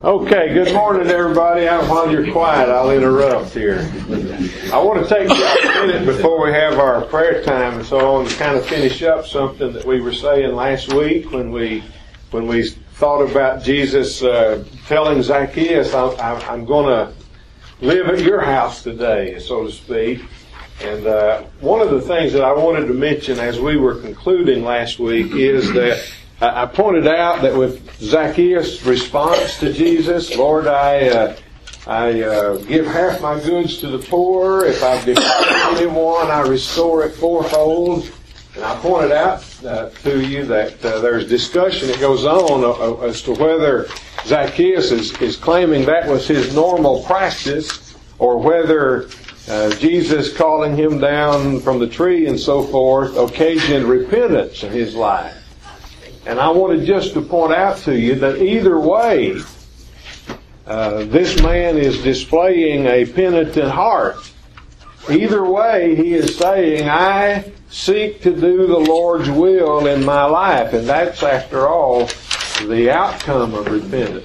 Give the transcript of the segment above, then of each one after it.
Okay, good morning, everybody. While you're quiet, I'll interrupt here. I want to take just a minute before we have our prayer time and so on to kind of finish up something that we were saying last week when we thought about Jesus telling Zacchaeus, I'm going to live at your house today, so to speak. And one of the things that I wanted to mention as we were concluding last week is that I pointed out that with Zacchaeus' response to Jesus, Lord, I give half my goods to the poor. If I've defrauded anyone, I restore it fourfold. And I pointed out to you that there's discussion that goes on as to whether Zacchaeus is claiming that was his normal practice, or whether Jesus calling him down from the tree and so forth occasioned repentance in his life. And I wanted just to point out to you that either way, this man is displaying a penitent heart. Either way, he is saying, I seek to do the Lord's will in my life. And that's, after all, the outcome of repentance.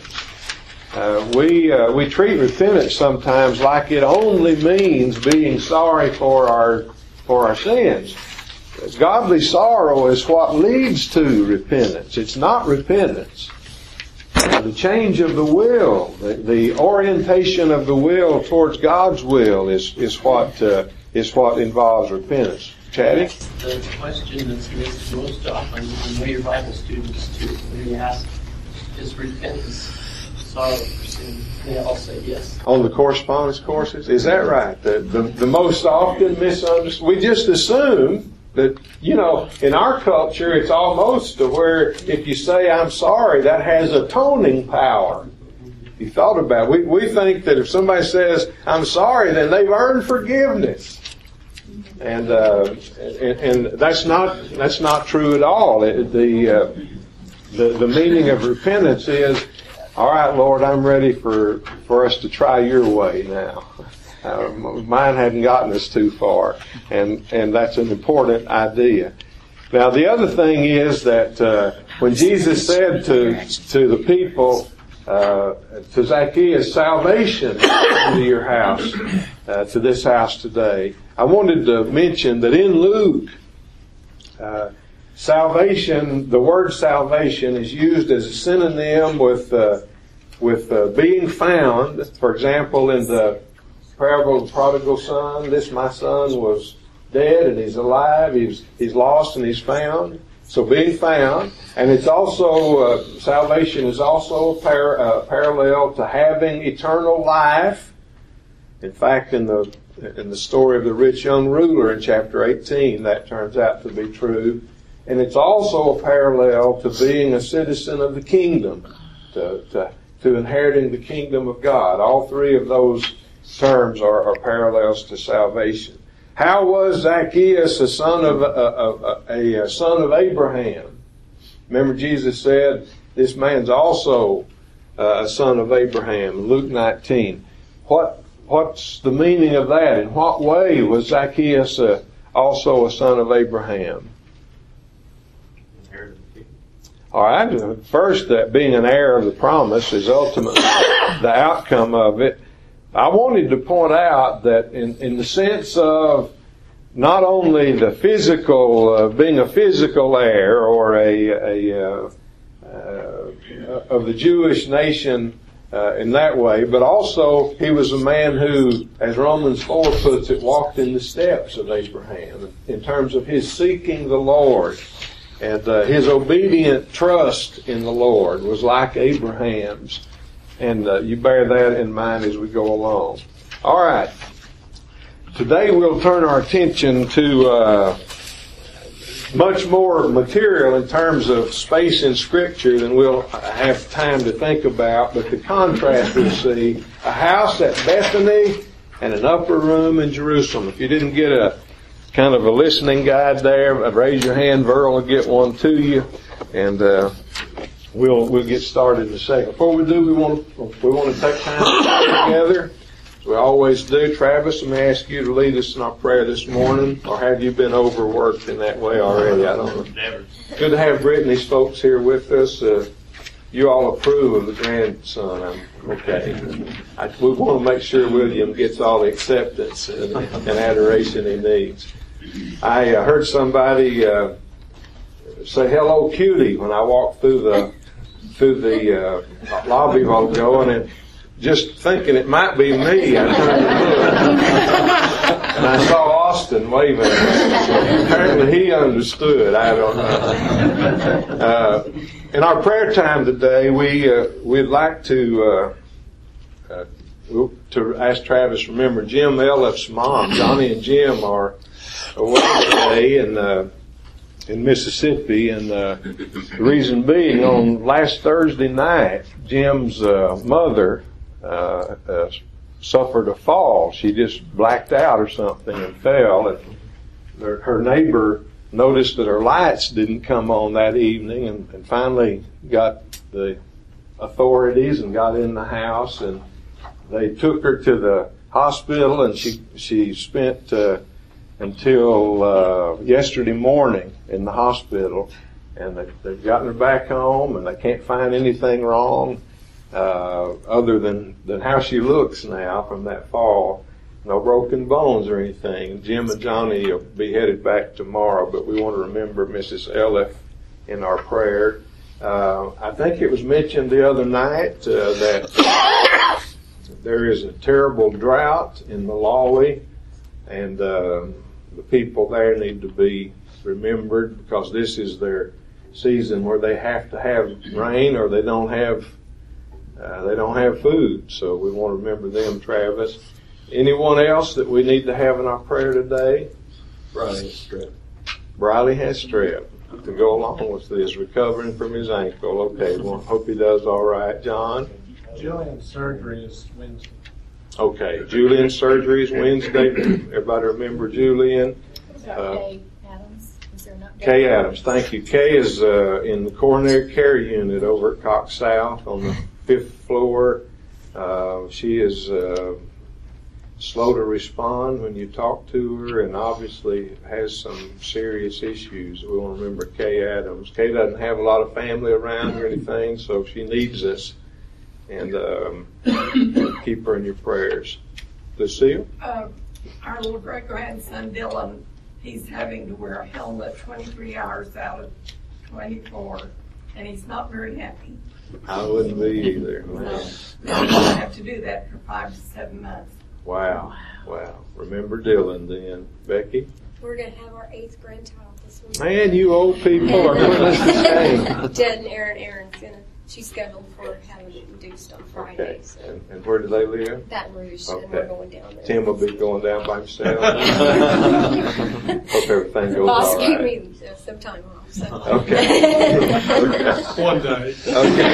We treat repentance sometimes like it only means being sorry for our sins. Godly sorrow is what leads to repentance. It's not repentance. The change of the will, the orientation of the will towards God's will is what involves repentance. Chatty? The question that's missed most often, I know your Bible students too, when you ask, is repentance sorrow for sin? They all say yes. On the correspondence courses? Is that right? The most often misunderstood. We just assume that, in our culture, it's almost to where if you say, I'm sorry, that has atoning power. You thought about it. We think that if somebody says, I'm sorry, then they've earned forgiveness. And that's not true at all. The meaning of repentance is, all right, Lord, I'm ready for us to try your way now. Mine hadn't gotten us too far, and that's an important idea. Now, the other thing is that when Jesus said to the people, to Zacchaeus, salvation into your house, to this house today, I wanted to mention that in Luke, salvation, the word salvation is used as a synonym with being found. For example, in the parable of the prodigal son, this my son was dead and he's alive, he's lost and he's found. So being found, and it's also salvation is also parallel to having eternal life. In fact, in the story of the rich young ruler in chapter 18, that turns out to be true. And it's also a parallel to being a citizen of the kingdom, to inheriting the kingdom of God. All three of those terms are parallels to salvation. How was Zacchaeus a son of Abraham? Remember, Jesus said, this man's also a son of Abraham, Luke 19. What's the meaning of that? In what way was Zacchaeus also a son of Abraham? All right, first, that being an heir of the promise is ultimately the outcome of it. I wanted to point out that in the sense of not only the physical, being a physical heir or of the Jewish nation in that way, but also he was a man who, as Romans 4 puts it, walked in the steps of Abraham in terms of his seeking the Lord. And his obedient trust in the Lord was like Abraham's. And you bear that in mind as we go along. All right. Today we'll turn our attention to much more material in terms of space in Scripture than we'll have time to think about. But the contrast we'll see, a house at Bethany and an upper room in Jerusalem. If you didn't get a kind of a listening guide there, raise your hand. Verl will get one to you. And We'll get started in a second. Before we do, we want to take time to pray together. As we always do. Travis, let me ask you to lead us in our prayer this morning. Or have you been overworked in that way already? I don't know. Never. Good to have Brittany's folks here with us. you all approve of the grandson. Okay. We want to make sure William gets all the acceptance and adoration he needs. I heard somebody say "Hello, cutie" when I walked through the lobby a while ago, and just thinking it might be me, I turned to look, and I saw Austin waving at me. Apparently he understood. I don't know. In our prayer time today, we'd like to ask Travis to remember Jim Elliff's mom. Johnny and Jim are away today in Mississippi, and the reason being, on last Thursday night, Jim's mother suffered a fall. She just blacked out or something and fell, and her neighbor noticed that her lights didn't come on that evening, and finally got the authorities and got in the house, and they took her to the hospital, and she spent until yesterday morning in the hospital, and they've gotten her back home, and they can't find anything wrong other than how she looks now from that fall. No broken bones or anything. Jim and Johnny will be headed back tomorrow, but we want to remember Mrs. Elliff in our prayer. I think it was mentioned the other night that there is a terrible drought in Malawi, and the people there need to be remembered, because this is their season where they have to have rain, or they don't have food. So we want to remember them, Travis. Anyone else that we need to have in our prayer today? Briley has strep. Briley has strep. To go along with this, recovering from his ankle. Okay, well, hope he does all right. John? Julian's surgery is Wednesday. Okay, Julian's surgery is Wednesday. Everybody remember Julian? Kay Adams. Is there not? Kay Adams, thank you. Kay is in the coronary care unit over at Cox South on the 5th floor. She is slow to respond when you talk to her, and obviously has some serious issues. We want to remember Kay Adams. Kay doesn't have a lot of family around or anything, so she needs us. And keep her in your prayers. Lucille? Our little great-grandson, Dylan, he's having to wear a helmet 23 hours out of 24, and he's not very happy. I wouldn't be either. Man. We're going to have to do that for 5 to 7 months. Wow. Remember Dylan then. Becky? We're going to have our 8th grandchild this week. Man, you old people are putting us to shame. Dad and Erin's she's scheduled for having it induced on Friday. Okay. So. And where do they live? Baton Rouge, Okay. and we're going down there. Tim will be going down by himself. Hope everything goes Boss all gave right. me some time off. So. Okay. One day. Okay.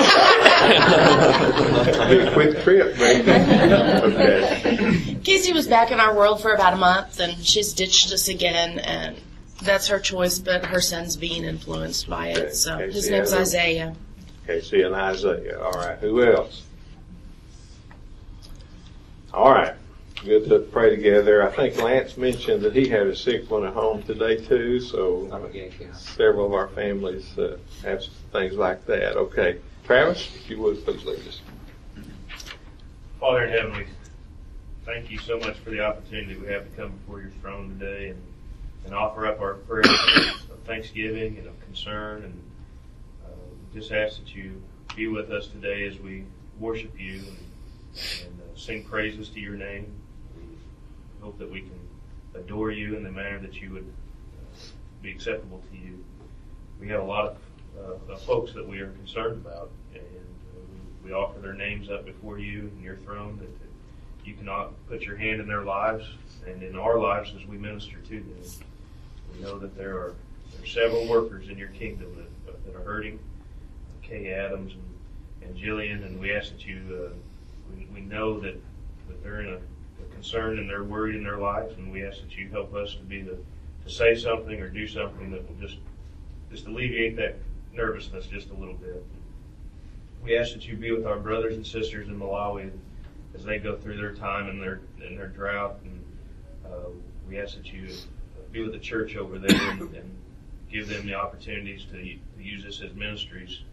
Be a quick trip, baby. Okay. Casey was back in our world for about a month, and she's ditched us again, and that's her choice, but her son's being influenced by it. Okay. So Casey his name's Adams. Isaiah. Casey and Isaiah. All right. Who else? All right. Good to pray together. I think Lance mentioned that he had a sick one at home today too, so several of our families have things like that. Okay. Travis, if you would, please lead us. Father in heaven, we thank you so much for the opportunity we have to come before your throne today and offer up our prayers of thanksgiving and of concern, and just ask that you be with us today as we worship you and sing praises to your name. We hope that we can adore you in the manner that you would be acceptable to you. We have a lot of folks that we are concerned about, and we offer their names up before you in your throne, that you cannot put your hand in their lives and in our lives as we minister to them. We know that there are several workers in your kingdom that are hurting, Kay Adams and Jillian, and we ask that you, we know that they're in a concern and they're worried in their lives, and we ask that you help us to say something or do something that will just alleviate that nervousness just a little bit. We ask that you be with our brothers and sisters in Malawi as they go through their time and their drought, and we ask that you be with the church over there and give them the opportunities to use this as ministries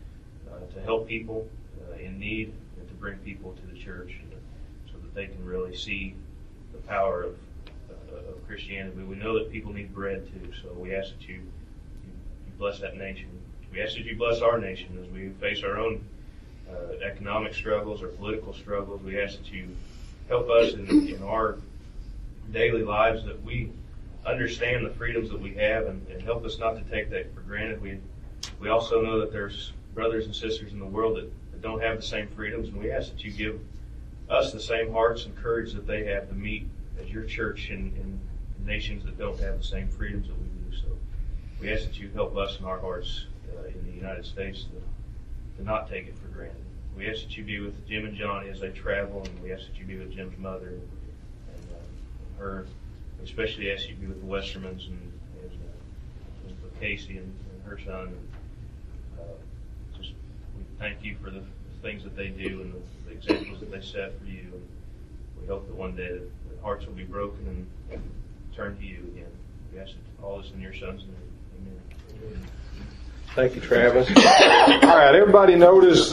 to help people in need and to bring people to the church so that they can really see the power of Christianity. But we know that people need bread too, so we ask that you bless that nation. We ask that you bless our nation as we face our own economic struggles or political struggles. We ask that you help us in our daily lives, that we understand the freedoms that we have and help us not to take that for granted. We also know that there's brothers and sisters in the world that don't have the same freedoms, and we ask that you give us the same hearts and courage that they have to meet as your church in nations that don't have the same freedoms that we do. So we ask that you help us in our hearts in the United States to not take it for granted. We ask that you be with Jim and Johnny as they travel, and we ask that you be with Jim's mother and her. We especially ask you to be with the Westermans and with Casey and her son. Just we thank you for the things that they do and the examples that they set for you. And we hope that one day that hearts will be broken and turn to you again. We ask all this in your son's name. Amen. Thank you, Travis. All right, everybody notice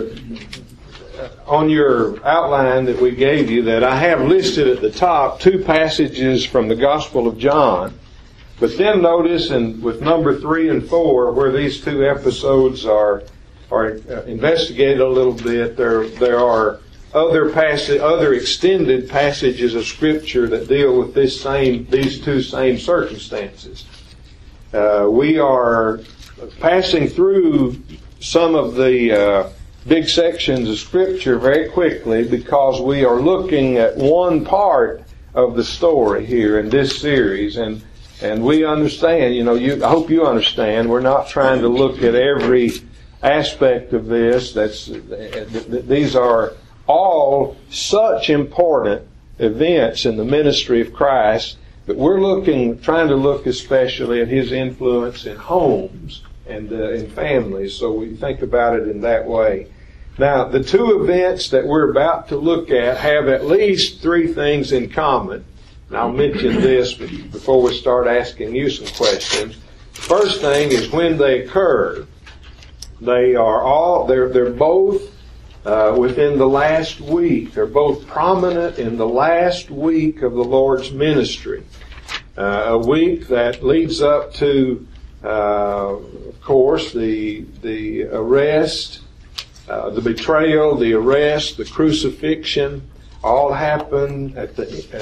on your outline that we gave you that I have listed at the top 2 passages from the Gospel of John. But then notice, and with number 3 and 4, where these 2 episodes are investigated a little bit, there are other extended passages of Scripture that deal with these 2 same circumstances. We are passing through some of the big sections of Scripture very quickly because we are looking at one part of the story here in this series, and we understand. I hope you understand. We're not trying to look at every aspect of this. These are all such important events in the ministry of Christ, but we're trying to look especially at His influence in homes and in families, so we think about it in that way. Now, the 2 events that we're about to look at have at least 3 things in common. And I'll mention this before we start asking you some questions. The first thing is when they occurred. They're both within the last week. They're both prominent in the last week of the Lord's ministry. A week that leads up to, of course, the arrest, the betrayal, the arrest, the crucifixion, all happen at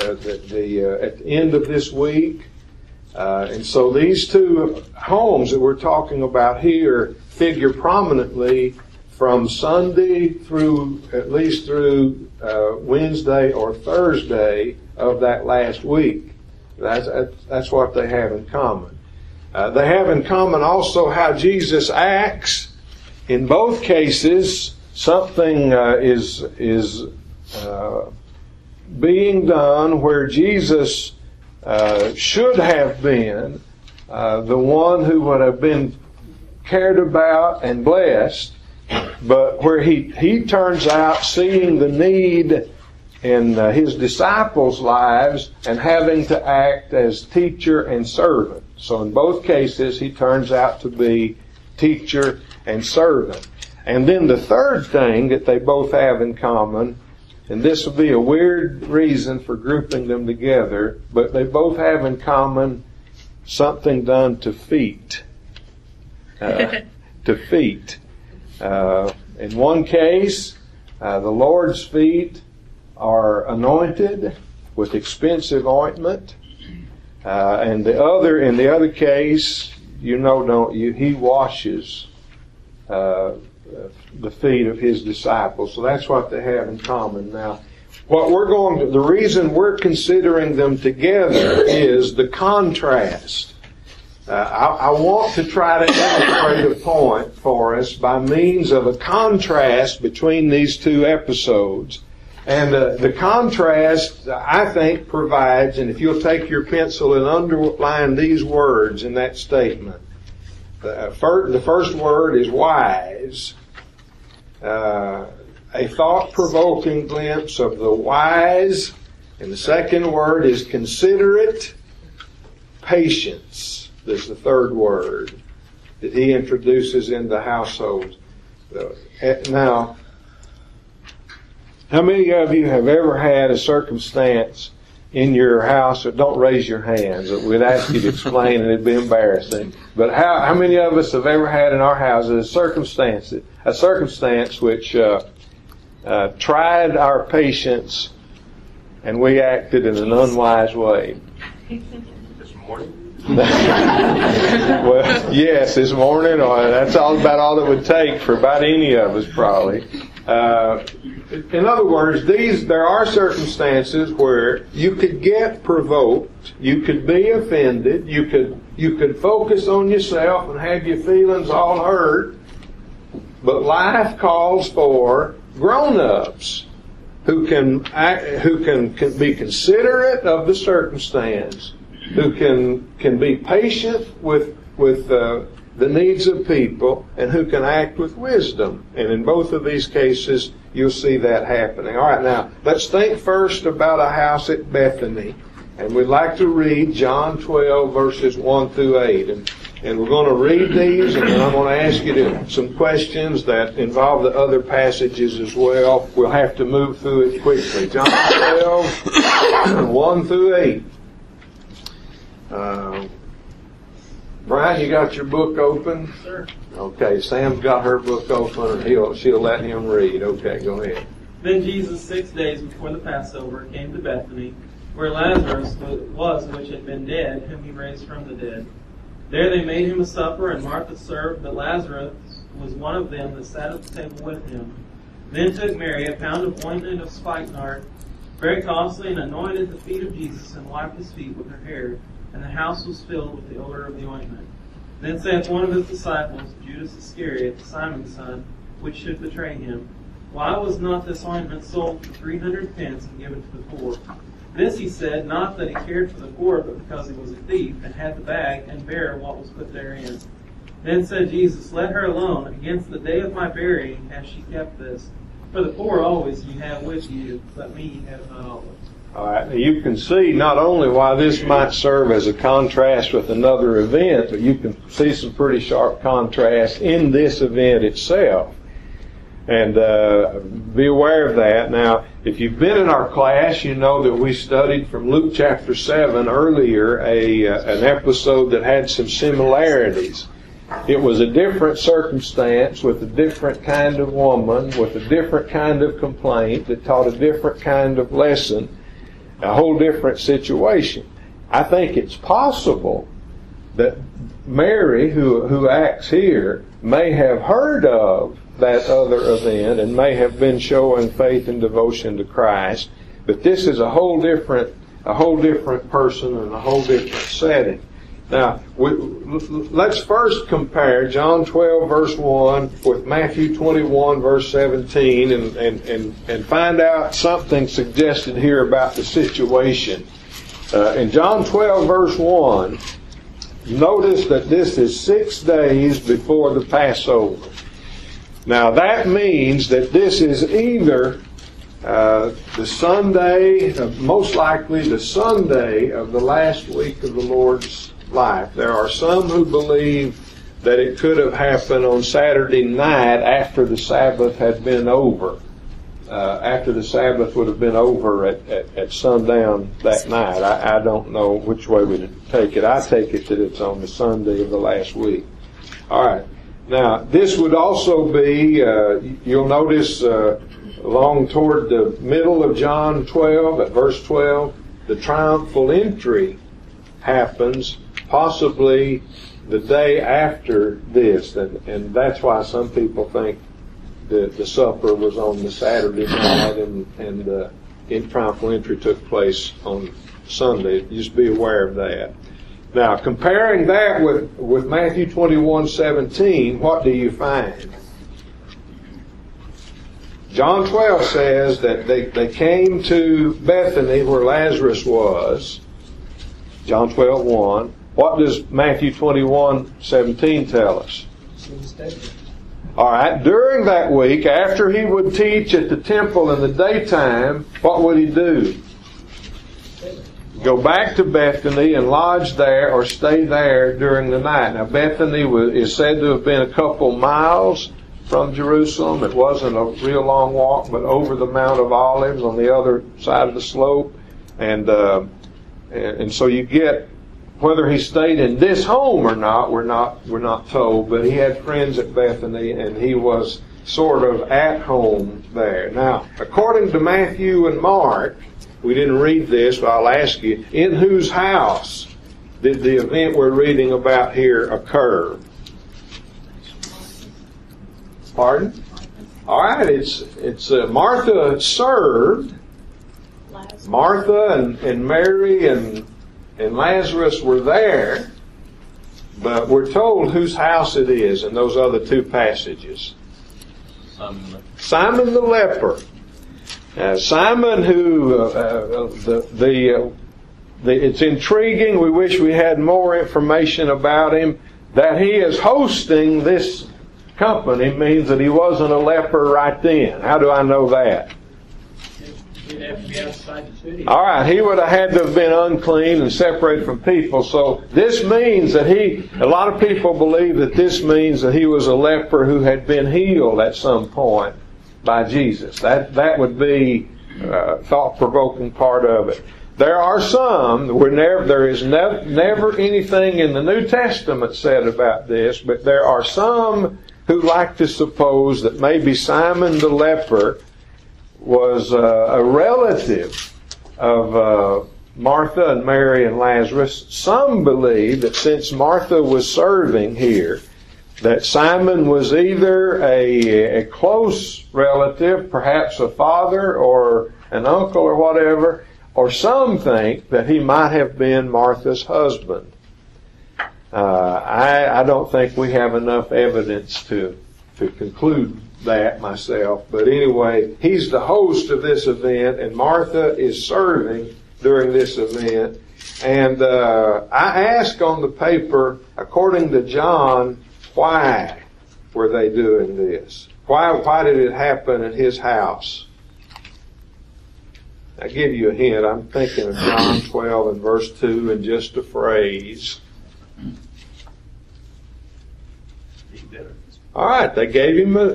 the end of this week. And so these 2 homes that we're talking about here figure prominently from Sunday through at least through Wednesday or Thursday of that last week. That's what they have in common. They have in common also how Jesus acts. In both cases, something is being done where Jesus should have been the one who would have been cared about and blessed, but where he turns out seeing the need in his disciples' lives and having to act as teacher and servant. So in both cases, he turns out to be teacher and servant. And then the third thing that they both have in common, and this will be a weird reason for grouping them together, but they both have in common something done to feet. To feet. In one case, the Lord's feet are anointed with expensive ointment, and in the other case, he washes the feet of his disciples. So that's what they have in common. Now, the reason we're considering them together is the contrast. I want to try to illustrate a point for us by means of a contrast between these 2 episodes. And the contrast, I think, provides, and if you'll take your pencil and underline these words in that statement. The first word is wise. A thought-provoking glimpse of the wise. And the second word is considerate. Patience is the third word that he introduces in the household. Now, how many of you have ever had a circumstance in your house? Don't raise your hands. We'd ask you to explain, and it'd be embarrassing. But how many of us have ever had in our houses a circumstance which tried our patience, and we acted in an unwise way? This morning? Well, yes, this morning, or that's about all it would take for about any of us, probably. In other words, there are circumstances where you could get provoked, you could be offended, you could focus on yourself and have your feelings all hurt, but life calls for grown-ups who can be considerate of the circumstance, who can be patient with the needs of people, and who can act with wisdom. And in both of these cases, you'll see that happening. All right, now, let's think first about a house at Bethany. And we'd like to read John 12, verses 1 through 8. And we're going to read these, and then I'm going to ask you some questions that involve the other passages as well. We'll have to move through it quickly. John 12, 1 through 8. Brian, you got your book open? Sir. Okay, Sam's got her book open, and she'll let him read. Okay, go ahead. Then Jesus, 6 days before the Passover, came to Bethany, where Lazarus was, which had been dead, whom he raised from the dead. There they made him a supper, and Martha served, but Lazarus was one of them that sat at the table with him. Then took Mary a pound of ointment of spikenard, very costly, and anointed the feet of Jesus, and wiped his feet with her hair. And the house was filled with the odor of the ointment. Then saith one of his disciples, Judas Iscariot, Simon's son, which should betray him, Why was not this ointment sold for 300 pence and given to the poor? This he said, not that he cared for the poor, but because he was a thief, and had the bag, and bare what was put therein. Then said Jesus, Let her alone. Against the day of my burying hath she kept this. For the poor always ye have with you, but me ye have not always. All right, now you can see not only why this might serve as a contrast with another event, but you can see some pretty sharp contrast in this event itself. And be aware of that. Now, if you've been in our class, you know that we studied from Luke chapter 7 earlier an episode that had some similarities. It was a different circumstance with a different kind of woman, with a different kind of complaint that taught a different kind of lesson. A whole different situation. I think it's possible that Mary, who acts here, may have heard of that other event and may have been showing faith and devotion to Christ, but this is a whole different person and a whole different setting. Now, let's first compare John 12 verse 1 with Matthew 21 verse 17 and find out something suggested here about the situation. In John 12 verse 1, notice that this is 6 days before the Passover. Now that means that this is either the Sunday, most likely the Sunday of the last week of the Lord's life. There are some who believe that it could have happened on Saturday night after the Sabbath had been over. After the Sabbath would have been over at sundown that night. I don't know which way we take it. I take it that it's on the Sunday of the last week. All right. Now, this would also be, you'll notice along toward the middle of John 12, at verse 12, the triumphal entry happens possibly the day after this. And that's why some people think the supper was on the Saturday night and the triumphal entry took place on Sunday. Just be aware of that. Now, comparing that with Matthew 21:17, what do you find? John 12 says that they came to Bethany where Lazarus was. John 12:1. What does Matthew 21:17 tell us? All right. During that week, after he would teach at the temple in the daytime, what would he do? Go back to Bethany and lodge there or stay there during the night. Now, Bethany is said to have been a couple miles from Jerusalem. It wasn't a real long walk, but over the Mount of Olives on the other side of the slope. And so you get, whether he stayed in this home or not, we're not told, but he had friends at Bethany, and he was sort of at home there. Now, according to Matthew and Mark, we didn't read this, but I'll ask you, in whose house did the event we're reading about here occur? Pardon? All right, it's Martha served. Martha and Mary and Lazarus were there, but we're told whose house it is in those other two passages. Simon the leper. Simon, who it's intriguing. We wish we had more information about him. That he is hosting this company means that he wasn't a leper right then. How do I know that? He'd have to be outside the city. All right, he would have had to have been unclean and separated from people. So this means that a lot of people believe that this means that he was a leper who had been healed at some point by Jesus. That would be thought-provoking part of it. There are some, there is never anything in the New Testament said about this, but there are some who like to suppose that maybe Simon the leper was a relative of Martha and Mary and Lazarus. Some believe that since Martha was serving here, that Simon was either a close relative, perhaps a father or an uncle or whatever, or some think that he might have been Martha's husband. I don't think we have enough evidence to conclude that myself. But anyway, he's the host of this event, and Martha is serving during this event. And I asked on the paper, according to John, why were they doing this? Why did it happen at his house? I'll give you a hint. I'm thinking of John 12 and verse 2 and just a phrase. All right, they gave him a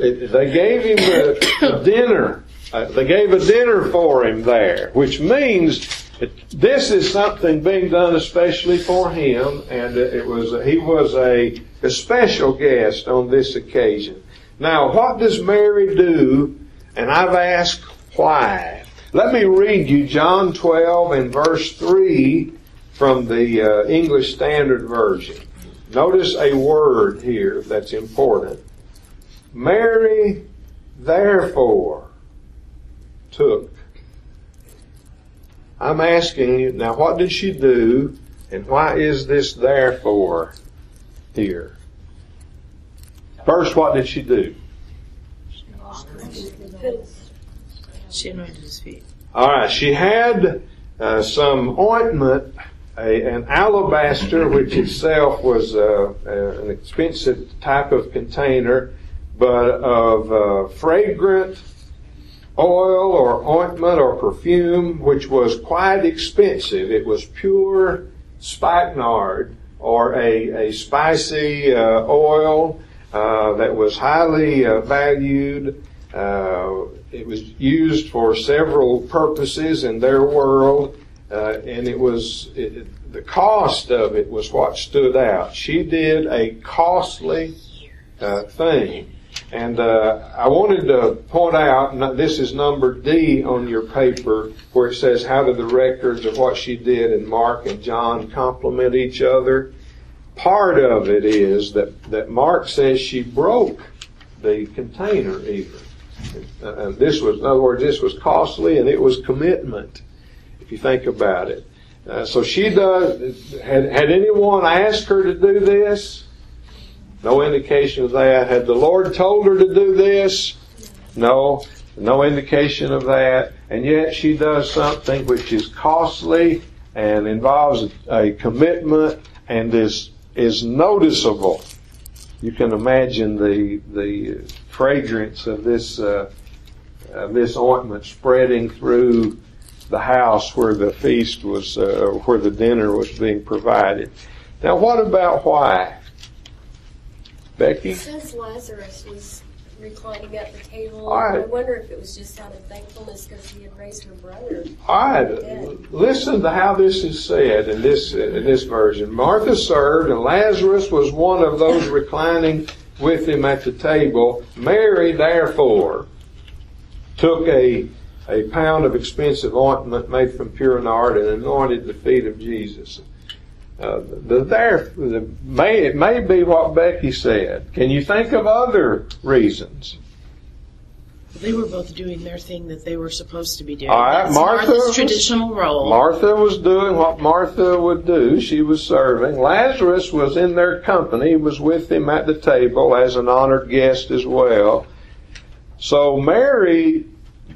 dinner. They gave a dinner for him there, which means this is something being done especially for him, and he was a special guest on this occasion. Now, what does Mary do? And I've asked why. Let me read you John 12 and verse 3 from the English Standard Version. Notice a word here that's important. Mary, therefore, took. I'm asking you, now what did she do, and why is this therefore here? First, what did she do? She anointed his feet. All right, she had some ointment, an alabaster, which itself was an expensive type of container, but of fragrant oil or ointment or perfume, which was quite expensive. It was pure spikenard, or a spicy oil that was highly valued. It was used for several purposes in their world, and the cost of it was what stood out. She did a costly thing. And I wanted to point out, this is number D on your paper, where it says, how do the records of what she did in Mark and John complement each other? Part of it is that Mark says she broke the container even. And this was, in other words, this was costly, and it was commitment, if you think about it. So she had anyone asked her to do this? No indication of that. Had the Lord told her to do this? No indication of that. And yet she does something which is costly and involves a commitment and is noticeable. You can imagine the fragrance of this ointment spreading through the house where the feast was, where the dinner was being provided. Now, what about why? Becky? It says Lazarus was reclining at the table. All right. I wonder if it was just out of thankfulness because he had raised her brother. All right, listen to how this is said in this version. Martha served, and Lazarus was one of those reclining with him at the table. Mary, therefore, took a pound of expensive ointment made from pure nard and anointed the feet of Jesus. It may be what Becky said. Can you think of other reasons? They were both doing their thing that they were supposed to be doing. All right, That's Martha Martha's was- traditional role. Martha was doing what Martha would do. She was serving. Lazarus was in their company. He was with him at the table as an honored guest as well. So Mary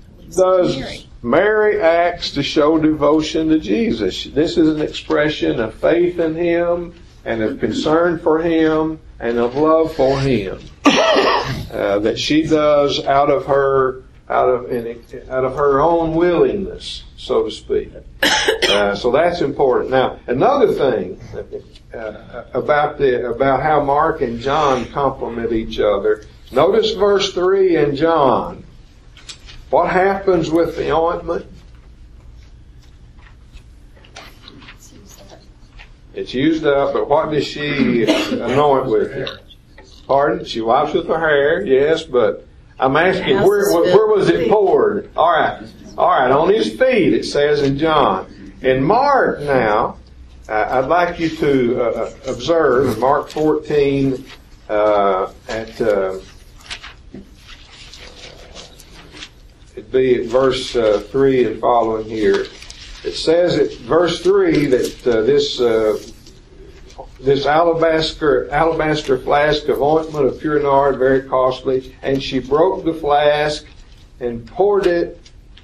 acts to show devotion to Jesus. This is an expression of faith in Him and of concern for Him and of love for Him that she does out of her own willingness, so to speak. So that's important. Now, another thing about how Mark and John complement each other. Notice verse 3 in John. What happens with the ointment? It's used up, but what does she anoint with? Pardon? She wipes with her hair, yes, but I'm asking, where was it poured? All right, on His feet, it says in John. In Mark now, I'd like you to observe in Mark 14 it'd be at verse 3 and following here. It says at verse 3 that this alabaster flask of ointment of pure nard, very costly, and she broke the flask and poured it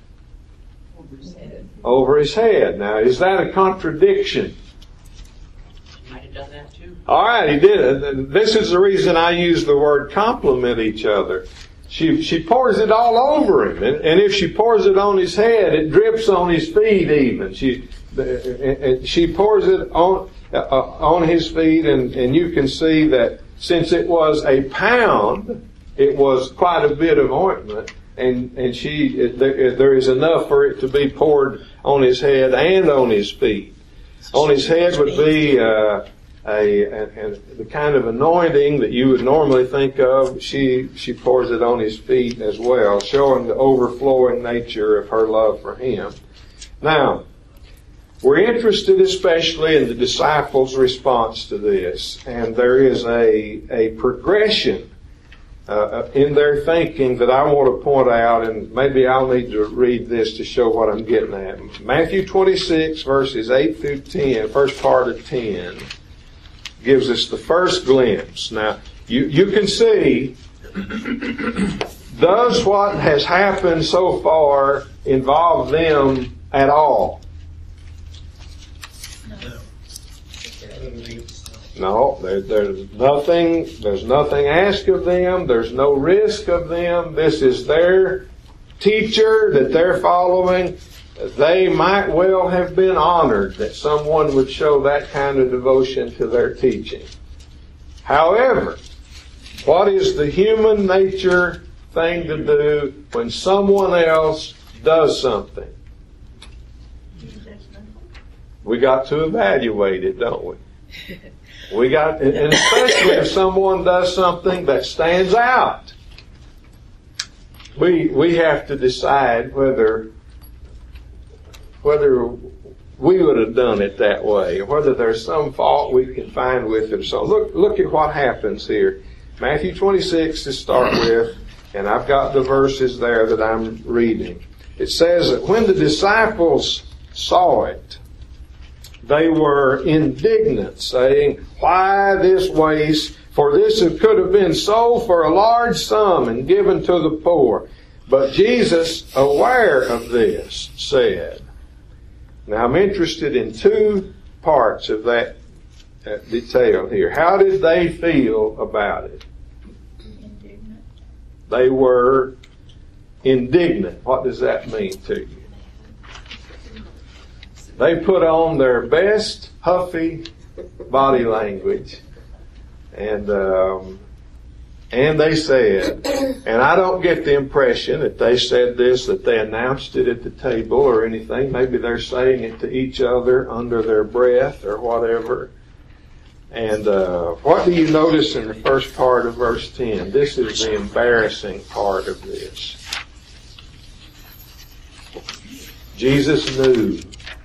over his head. Now, is that a contradiction? Might have done that too. All right, he did it. This is the reason I use the word complement each other. She pours it all over him, and if she pours it on his head, it drips on his feet even. She pours it on his feet, and you can see that since it was a pound, it was quite a bit of ointment, and there is enough for it to be poured on his head and on his feet. On his head would be the kind of anointing that you would normally think of. She pours it on his feet as well, showing the overflowing nature of her love for him. Now, we're interested especially in the disciples' response to this, and there is a progression in their thinking that I want to point out, and maybe I'll need to read this to show what I'm getting at. Matthew 26, verses 8 through 10, first part of 10, gives us the first glimpse. Now, you can see, does what has happened so far involve them at all? No, there's nothing asked of them. There's no risk of them. This is their teacher that they're following. They might well have been honored that someone would show that kind of devotion to their teaching. However, what is the human nature thing to do when someone else does something? We got to evaluate it, don't we? And especially if someone does something that stands out, we have to decide whether we would have done it that way, or whether there's some fault we can find with it. So look at what happens here. Matthew 26 to start with, and I've got the verses there that I'm reading. It says that when the disciples saw it, they were indignant, saying, "Why this waste? For this could have been sold for a large sum and given to the poor." But Jesus, aware of this, said, now I'm interested in two parts of that detail here. How did they feel about it? Indignant. They were indignant. What does that mean to you? They put on their best huffy body language and And they said, and I don't get the impression that they said this, that they announced it at the table or anything. Maybe they're saying it to each other under their breath or whatever. And what do you notice in the first part of verse 10? This is the embarrassing part of this. Jesus knew.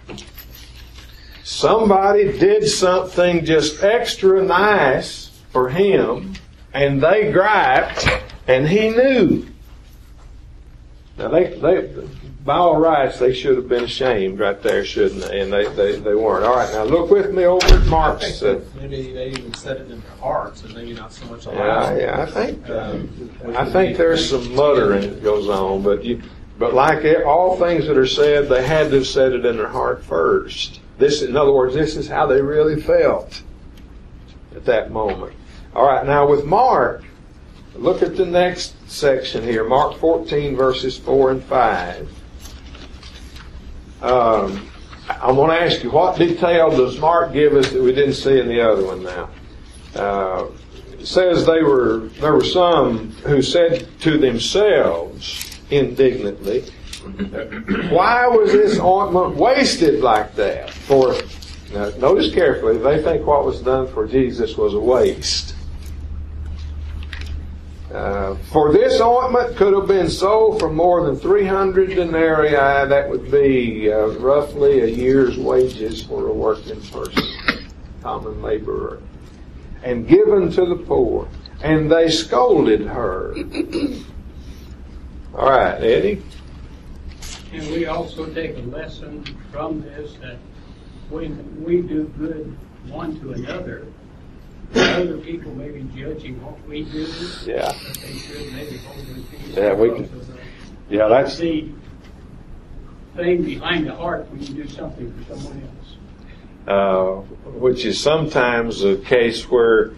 Somebody did something just extra nice for him, and they griped, and he knew. Now, they by all rights, they should have been ashamed right there, shouldn't they? And they weren't. All right, now look with me over at Mark's. Maybe they even said it in their hearts, and maybe not so much aloud. Yeah, I think there's some muttering that goes on, but like all things that are said, they had to have said it in their heart first. In other words, this is how they really felt at that moment. All right, now with Mark, look at the next section here, Mark 14, verses 4 and 5. I want to ask you, what detail does Mark give us that we didn't see in the other one now? It says there were some who said to themselves indignantly, why was this ointment wasted like that? Now, notice carefully, they think what was done for Jesus was a waste. For this ointment could have been sold for more than 300 denarii. That would be roughly a year's wages for a working person, common laborer, and given to the poor. And they scolded her. All right, Eddie? And we also take a lesson from this that when we do good one to another, other people may be judging what we do. Yeah. But they should maybe hold their peace. Yeah, we can. Yeah, that's the thing behind the heart when you do something for someone else. Which is sometimes a case where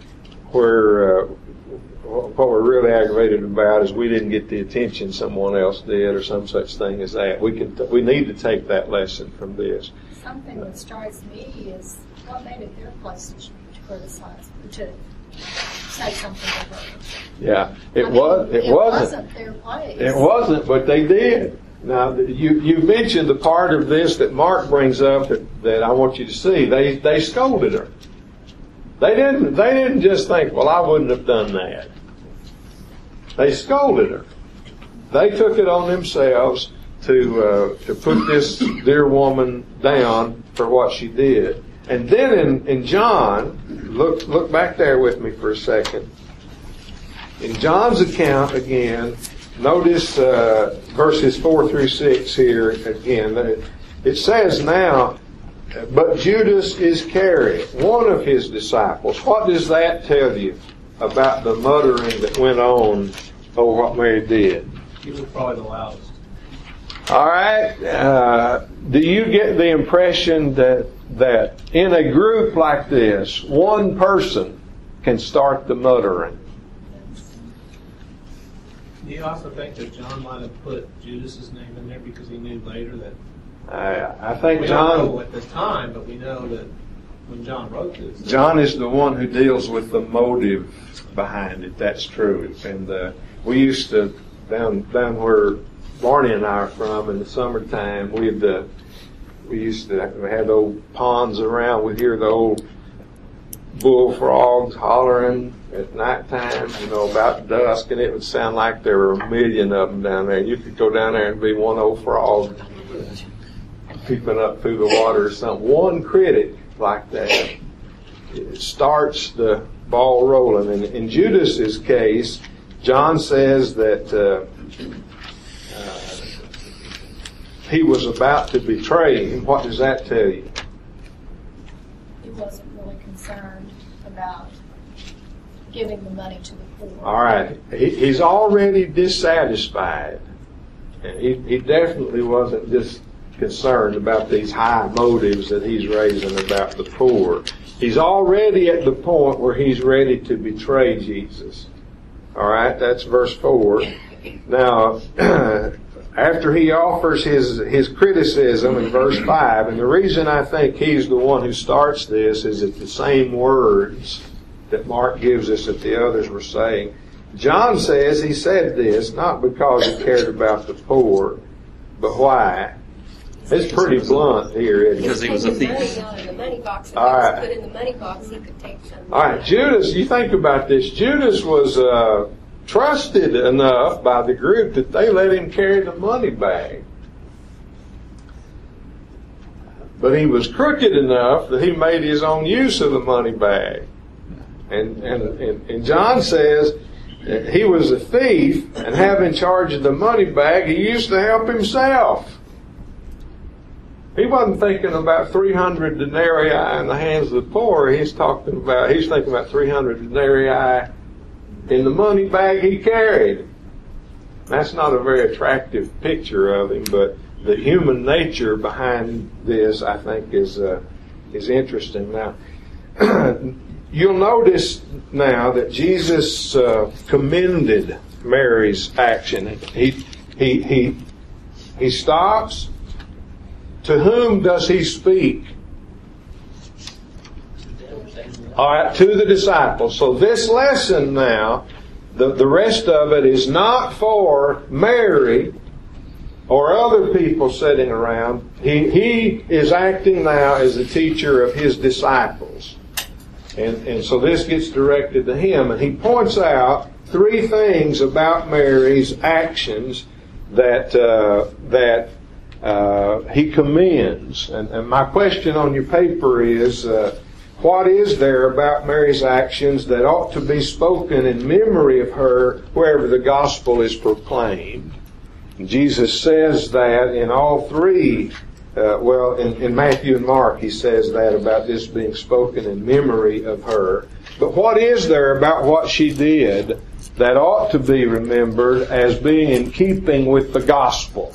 what we're really aggravated about is we didn't get the attention someone else did, or some such thing as that. We need to take that lesson from this. Something that strikes me is what made it their place to criticize, to say something to her. Yeah, it wasn't their place. It wasn't, but they did. Now, you mentioned the part of this that Mark brings up that I want you to see. They scolded her. They didn't just think, well, I wouldn't have done that. They scolded her. They took it on themselves to put this dear woman down for what she did. And then in John, look back there with me for a second. In John's account again, notice verses 4 through 6 here again. It says now, but Judas Iscariot, one of his disciples. What does that tell you about the muttering that went on over what Mary did? He was probably the loudest. All right. Do you get the impression that in a group like this, one person can start the muttering? Do you also think that John might have put Judas's name in there because he knew later that? I think we John. don't know at the time, but we know that when John wrote this, John is the one who deals with the motive behind it. That's true. And we used to down where Barney and I are from in the summertime. We used to have old ponds around. We'd hear the old bullfrogs hollering at nighttime, about dusk, and it would sound like there were a million of them down there. You could go down there and be one old frog peeping up through the water or something. One critic like that, it starts the ball rolling. And in Judas's case, John says that he was about to betray him. What does that tell you? He wasn't really concerned about giving the money to the poor. All right. He's already dissatisfied. He definitely wasn't just concerned about these high motives that he's raising about the poor. He's already at the point where he's ready to betray Jesus. All right, that's verse 4. Now, after he offers his criticism in verse 5, and the reason I think he's the one who starts this is that the same words that Mark gives us that the others were saying. John says he said this not because he cared about the poor, but why? It's pretty blunt here, isn't it? Because he was a thief. All right. Put in the money box, he could take some. All right, Judas, you think about this. Judas was trusted enough by the group that they let him carry the money bag. But he was crooked enough that he made his own use of the money bag. And John says he was a thief, and having charge of the money bag, he used to help himself. He wasn't thinking about 300 denarii in the hands of the poor. He's thinking about 300 denarii in the money bag he carried. That's not a very attractive picture of him, but the human nature behind this, I think, is interesting. Now, you'll notice now that Jesus commended Mary's action. He stops. To whom does he speak? All right, to the disciples. So this lesson now, the rest of it is not for Mary or other people sitting around. He is acting now as the teacher of his disciples. And so this gets directed to him. And he points out 3 things about Mary's actions that he commends. And my question on your paper is, what is there about Mary's actions that ought to be spoken in memory of her wherever the gospel is proclaimed? And Jesus says that in all 3. In Matthew and Mark he says that about this being spoken in memory of her. But what is there about what she did that ought to be remembered as being in keeping with the gospel?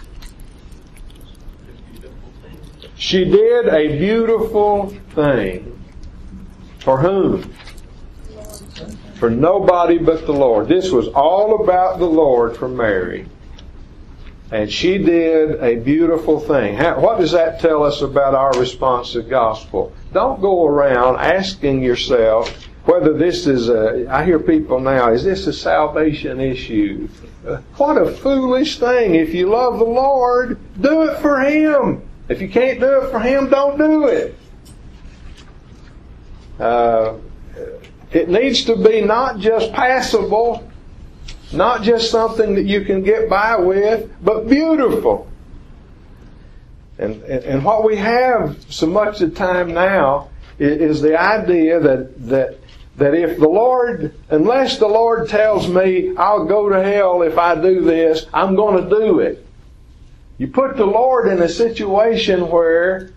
She did a beautiful thing. For whom? For nobody but the Lord. This was all about the Lord for Mary. And she did a beautiful thing. What does that tell us about our response to the gospel? Don't go around asking yourself whether this is I hear people now, is this a salvation issue? What a foolish thing. If you love the Lord, do it for Him. If you can't do it for Him, don't do it. It needs to be not just passable, not just something that you can get by with, but beautiful. And what we have so much of the time now is the idea that if the Lord, unless the Lord tells me I'll go to hell if I do this, I'm going to do it. You put the Lord in a situation where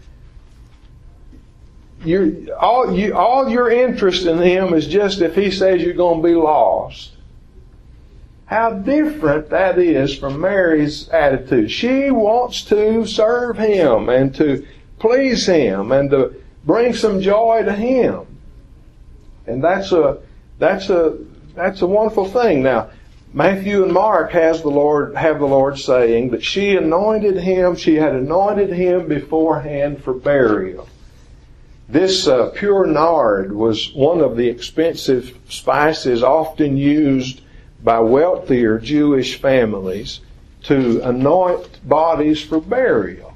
all your interest in Him is just if He says you're going to be lost. How different that is from Mary's attitude. She wants to serve Him and to please Him and to bring some joy to Him. And that's a wonderful thing. Now, Matthew and Mark have the Lord saying that she had anointed Him beforehand for burial. This pure nard was one of the expensive spices often used by wealthier Jewish families to anoint bodies for burial.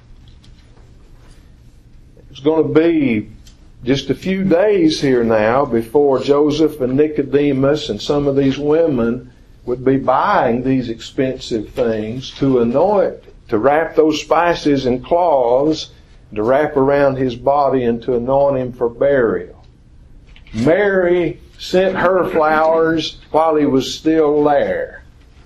It's going to be just a few days here now before Joseph and Nicodemus and some of these women would be buying these expensive things to anoint, to wrap those spices in cloths, to wrap around His body and to anoint Him for burial. Mary sent her flowers while He was still there.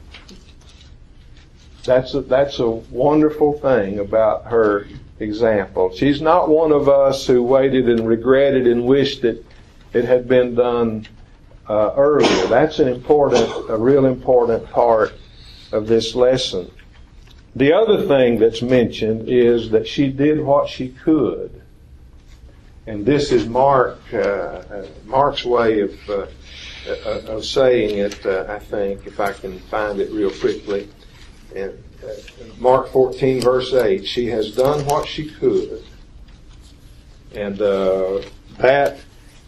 That's a wonderful thing about her example. She's not one of us who waited and regretted and wished that it had been done earlier. That's a real important part of this lesson. The other thing that's mentioned is that she did what she could. And this is Mark's way of saying it, I think, if I can find it real quickly. And Mark 14, verse 8, she has done what she could. And that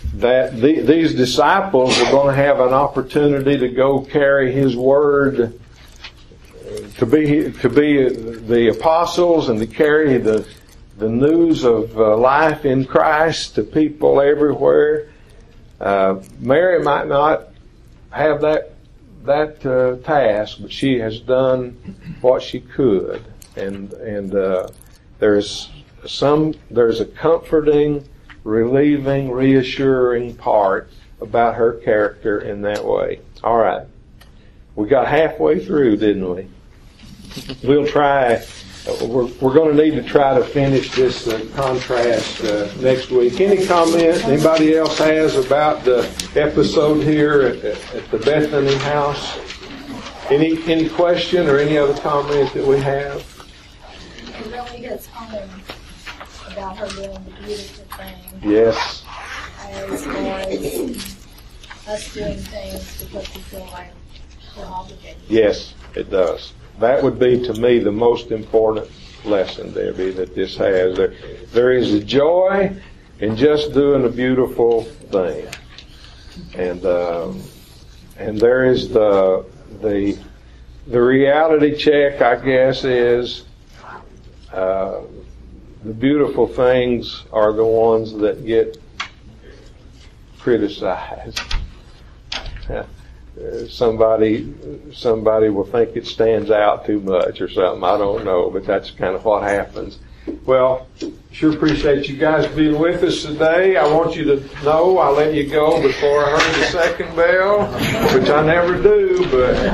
these disciples were going to have an opportunity to go carry His Word, to be the apostles, and to carry the news of life in Christ to people everywhere. Mary might not have that task, but she has done what she could, and there's a comforting, relieving, reassuring part about her character in that way. All right, we got halfway through, didn't we? We'll try. We're going to need to try to finish this contrast next week. Any comment anybody else has about the episode here at the Bethany house? Any question or any other comment that we have? It really hits home about her doing the beautiful thing. Yes. As far as us doing things because we feel like we're obligated. Yes, it does. That would be, to me, the most important lesson, Debbie, that this has. There is a joy in just doing a beautiful thing, and there is the reality check, I guess, is the beautiful things are the ones that get criticized. Somebody will think it stands out too much or something. I don't know, but that's kind of what happens. Well, sure appreciate you guys being with us today. I want you to know I let you go before I heard the second bell, which I never do, but